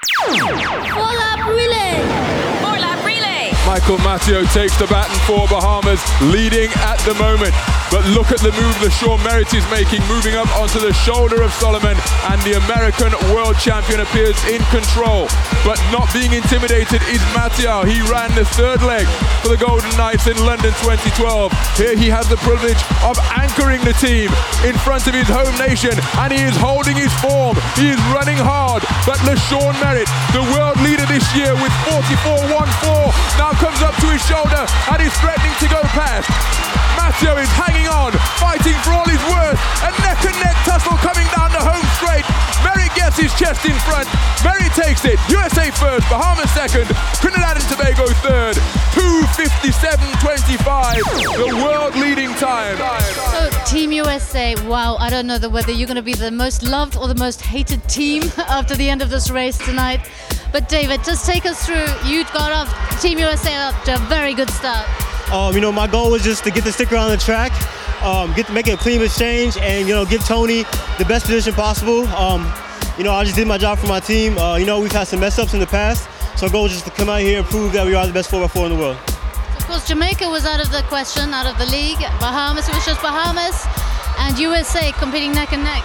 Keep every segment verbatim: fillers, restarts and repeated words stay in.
Four-lap relay. Four-lap relay. Michael Matteo takes the baton for Bahamas, leading at the moment. But look at the move LaShawn Merritt is making, moving up onto the shoulder of Solomon, and the American world champion appears in control. But not being intimidated is Matteo. He ran the third leg for the Golden Knights in London twenty twelve. Here he has the privilege of anchoring the team in front of his home nation, and he is holding his form. He is running hard, but LaShawn Merritt, the world leader this year with forty-four one four, now comes up to his shoulder and is threatening to go past. Matteo is hanging on, fighting for all his worth. A neck-and-neck tussle coming down the home straight. Merritt gets his chest in front. Merritt takes it. U S A first, Bahamas second, Trinidad and Tobago third. two fifty-seven twenty-five, the world-leading time. So, Team U S A, wow, I don't know whether you're going to be the most loved or the most hated team after the end of this race tonight. But David, just take us through. You got off Team U S A up to a very good start. Um, you know, my goal was just to get the sticker on the track, um, get to make a clean exchange, and you know, give Tony the best position possible. Um, you know, I just did my job for my team. Uh, you know, we've had some mess ups in the past, so our goal was just to come out here and prove that we are the best four by four in the world. Of course, Jamaica was out of the question, out of the league. Bahamas, it was just Bahamas, and U S A competing neck and neck.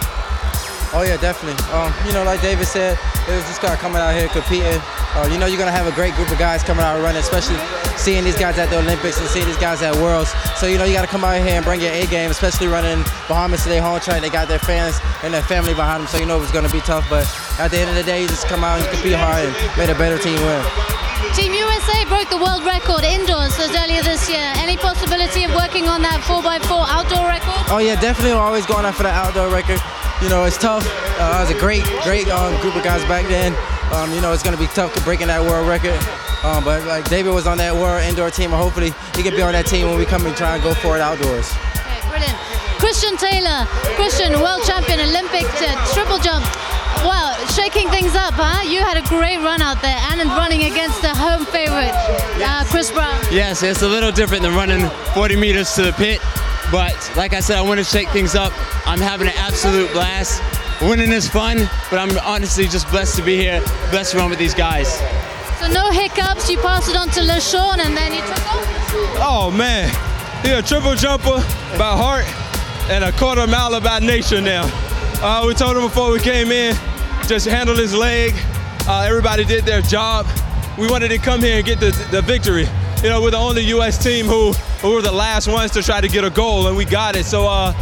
Oh yeah, definitely. Um, you know, like David said, it was just kind of coming out here competing. Uh, you know, you're gonna have a great group of guys coming out and running, especially seeing these guys at the Olympics and seeing these guys at Worlds. So you know, you got to come out here and bring your A game, especially running Bahamas to their home track. They got their fans and their family behind them, so you know it's gonna be tough. But at the end of the day, you just come out and compete hard and make a better team win. Team U S A broke the world record indoors as earlier this year. Any possibility of working on that four by four outdoor record? Oh yeah, definitely. We're always going after the outdoor record. You know, it's tough. Uh, it was a great, great um, group of guys back then. Um, you know, it's going to be tough breaking that world record. Um, but like David was on that world indoor team, and hopefully he can be on that team when we come and try and go for it outdoors. Okay, brilliant. Christian Taylor, Christian, world champion, Olympic uh, triple jump. Wow, shaking things up, huh? You had a great run out there and running against the home favorite, uh, Chris Brown. Yes, it's a little different than running forty meters to the pit. But like I said, I want to shake things up. I'm having an absolute blast. Winning is fun, but I'm honestly just blessed to be here, blessed to run with these guys. So no hiccups, you passed it on to LaShawn and then you took off? Oh man, he a triple jumper by heart and a quarter miler by nature now. Uh, we told him before we came in, just handle his leg. Uh, everybody did their job. We wanted to come here and get the, the victory. You know, we're the only U S team who, who were the last ones to try to get a goal, and we got it. So uh,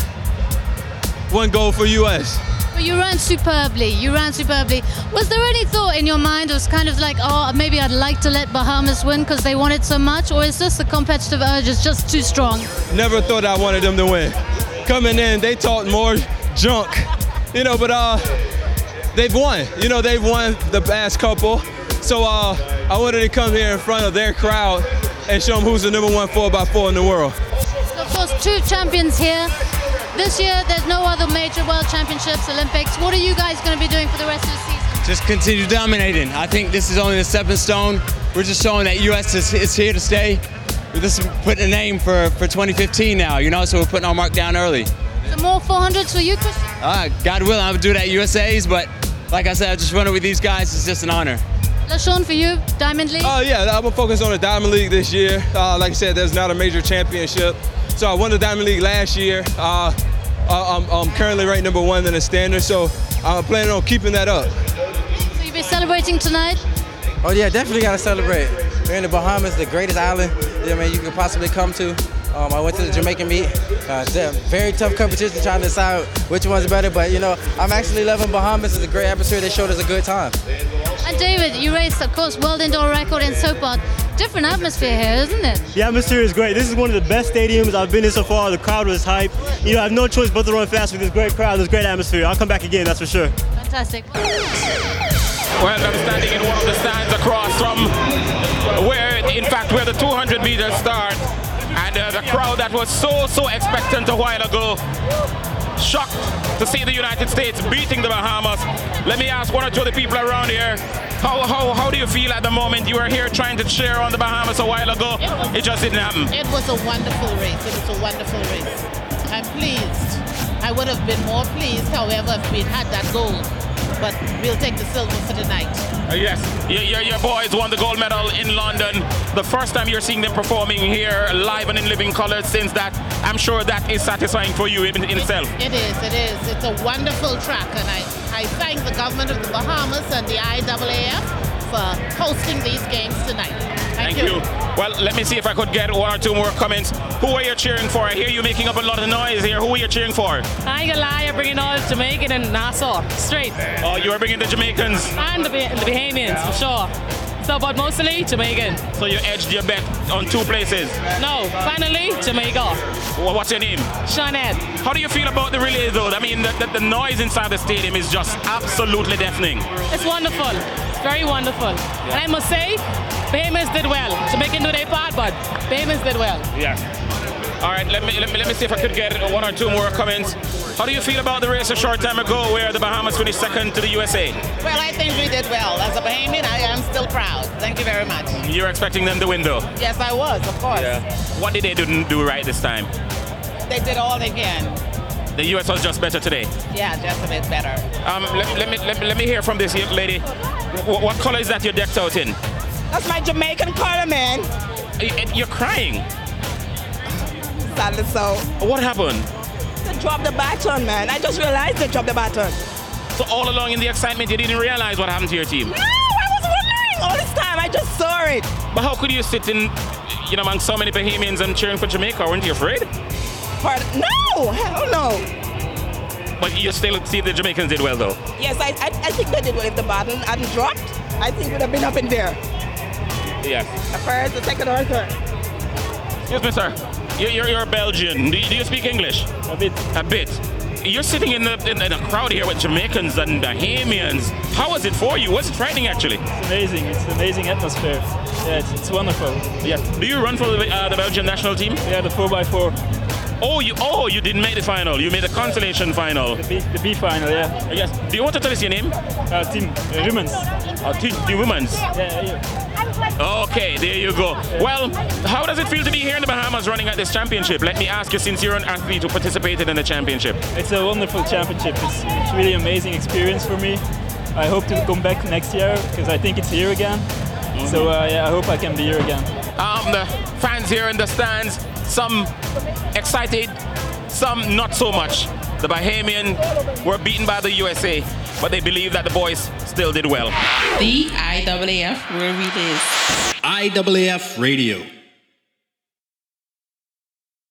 one goal for U S. Well, you ran superbly, you ran superbly. Was there any thought in your mind, it was kind of like, oh, maybe I'd like to let Bahamas win because they wanted so much, or is this the competitive urge is just too strong? Never thought I wanted them to win. Coming in, they talked more junk, you know, but uh, they've won. You know, they've won the past couple. So uh, I wanted to come here in front of their crowd and show them who's the number one four by four in the world. So of course, two champions here. This year, there's no other major world championships, Olympics. What are you guys going to be doing for the rest of the season? Just continue dominating. I think this is only the stepping stone. We're just showing that U S is, is here to stay. We're just putting a name for, for twenty fifteen now, you know, so we're putting our mark down early. So more four hundreds for you, Christian? Uh, God willing, I would do that at U S A's, but like I said, I just running with these guys. It's just an honor. LaShawn, for you, Diamond League? Oh, uh, yeah, I'm going to focus on the Diamond League this year. Uh, like I said, there's not a major championship. So I won the Diamond League last year. Uh, I'm, I'm currently ranked number one in the standard, so I'm planning on keeping that up. So you'll be celebrating tonight? Oh, yeah, definitely got to celebrate. We're in the Bahamas, the greatest island I mean, you could possibly come to. Um, I went to the Jamaican meet. Uh, very tough competition trying to decide which one's better, but you know, I'm actually loving Bahamas. It's a great atmosphere. They showed us a good time. And David, you raced, of course, world indoor record in Sopot. Different atmosphere here, isn't it? The atmosphere is great. This is one of the best stadiums I've been in so far. The crowd was hype. You know, I have no choice but to run fast with this great crowd, this great atmosphere. I'll come back again, that's for sure. Fantastic. Well, I'm standing in one of the stands across from where, in fact, where the two hundred meters start. And uh, the crowd that was so, so expectant a while ago, shocked to see the United States beating the Bahamas. Let me ask one or two of the people around here, how, how, how do you feel at the moment? You were here trying to cheer on the Bahamas a while ago. It, was, it just didn't happen. It was a wonderful race. It was a wonderful race. I'm pleased. I would have been more pleased, however, if we'd had that goal. but we'll take the silver for tonight. Uh, yes, your, your, your boys won the gold medal in London. The first time you're seeing them performing here live and in living colors since that. I'm sure that is satisfying for you in, in it, itself. It is, it is. It's a wonderful track, and I, I thank the government of the Bahamas and the I A A F for hosting these games tonight. Thank, Thank you. you. Well, let me see if I could get one or two more comments. Who are you cheering for? I hear you making up a lot of noise here. Who are you cheering for? I ain't gonna lie, I'm bringing all Jamaican and Nassau straight. Oh, you are bringing the Jamaicans? And the, the Bahamians, for sure. So, but mostly Jamaican. So you edged your bet on two places? No, finally, Jamaica. Well, what's your name? Sinead. How do you feel about the relay though? I mean, the, the, the noise inside the stadium is just absolutely deafening. It's wonderful. It's very wonderful. Yeah. And I must say, Bahamians did well. Jamaican do their part, but Bahamians did well. Yeah. All right, let me, let me let me see if I could get one or two more comments. How do you feel about the race a short time ago where the Bahamas finished second to the U S A? Well, I think we did well. As a Bahamian, I am still proud. Thank you very much. You're expecting them to win though? Yes, I was, of course. Yeah. What did they do, do right this time? They did all they can. The U S was just better today? Yeah, just a bit better. Um, let, let, me, let, me, let me hear from this young lady. What, what color is that you're decked out in? That's my Jamaican color, man. You're crying? Sadly so. What happened? They dropped the baton, man. I just realized they dropped the baton. So all along in the excitement, you didn't realize what happened to your team? No, I was wondering all this time. I just saw it. But how could you sit in, you know, among so many Bahamians and cheering for Jamaica? Weren't you afraid? Pardon? No, hell no. But you still see the Jamaicans did well, though? Yes, I, I, I think they did well. If the baton hadn't dropped, I think we'd have been up in there. Yes. The first, the second, or third. Excuse me, sir. You're, you're Belgian. Do you, do you speak English? A bit. A bit. You're sitting in the in, in a crowd here with Jamaicans and Bahamians. How was it for you? Was it frightening, actually? It's amazing. It's an amazing atmosphere. Yeah, it's, it's wonderful. Yeah. Do you run for the, uh, the Belgian national team? Yeah, the four by four. Oh, you oh you didn't make the final. You made the consolation final. The B, the B final, yeah. Yes. Do you want to tell us your name? Uh, Tim uh, Rumens. Uh, Tim Rumens. Yeah, yeah. Okay, there you go. Well, how does it feel to be here in the Bahamas running at this championship? Let me ask you, since you're an athlete who participated in the championship. It's a wonderful championship. It's, it's really amazing experience for me. I hope to come back next year because I think it's here again. Mm-hmm. So uh, yeah, I hope I can be here again. Um, the fans here in the stands, some excited, some not so much. The Bahamian were beaten by the U S A, but they believe that the boys still did well. The I A A F World Relays. I A A F Radio.